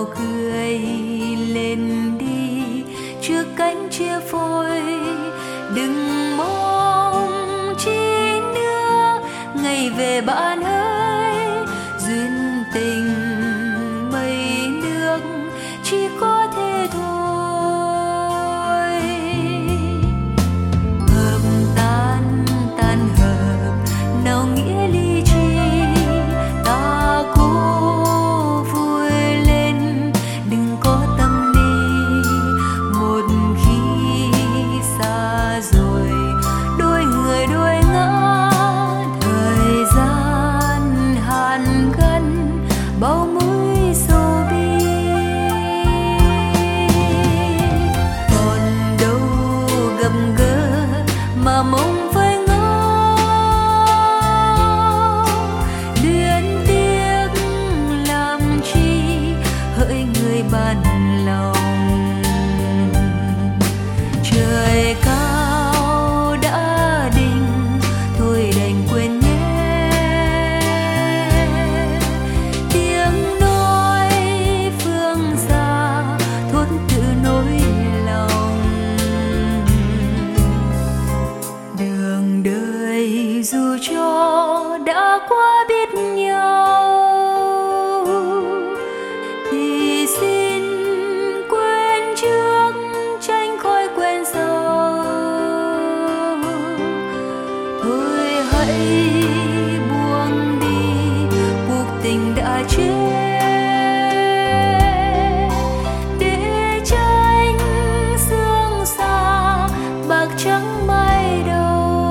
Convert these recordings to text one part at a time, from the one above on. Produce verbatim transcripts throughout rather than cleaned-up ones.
nào cười lên đi trước cánh chia phôi. Đừng mong chi nữa ngày về bạn ơi, duyên tình mây nước chỉ có thế thôi. Hợp tan tan hợp nào nghĩa ly chi, ta cố vui lên đừng có tâm ly. Một khi xa rồi đôi người đôi ngã, thời gian hàn gắn bao mối sầu bi. Còn đâu gặp gỡ mà mong phải ngỡ, luyến tiếc làm chi hỡi người bạn lòng. Trời cao đã định thôi đành quên nhé, tiếng nói phương xa thốt tự nỗi lòng. Đường đời dù cho đã qua biết nhau, thì xin quên trước tránh khỏi quên sau. Thôi hãy buông đi cuộc tình đã chết, để tránh sương xa bạc trắng mai đâu.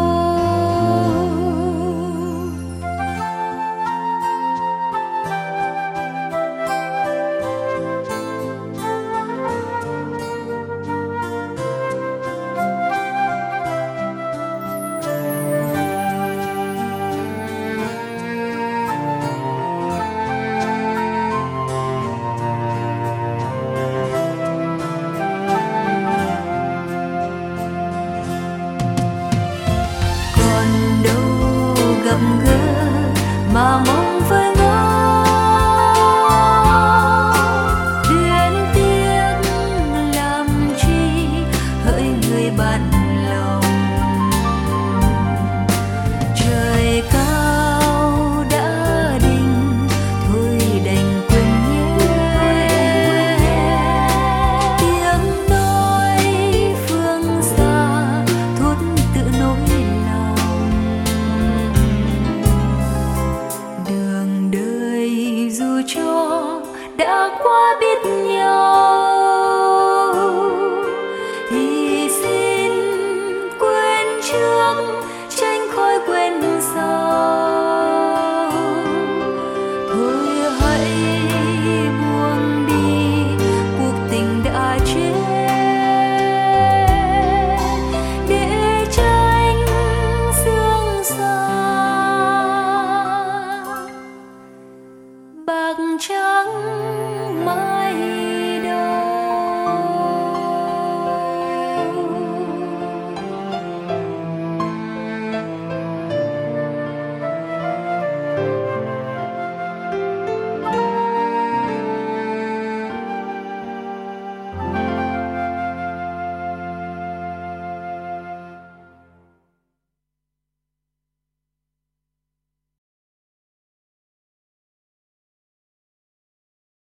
Còn đâu gặp gỡ mà mong phải ngỡ, luyến tiếc làm chi hỡi người bạn lòng. Trời cao đã định thôi đành quên nhé, tiếng nói phương xa thốt tự nỗi lòng. Đường đời dù cho đã qua biết nhau,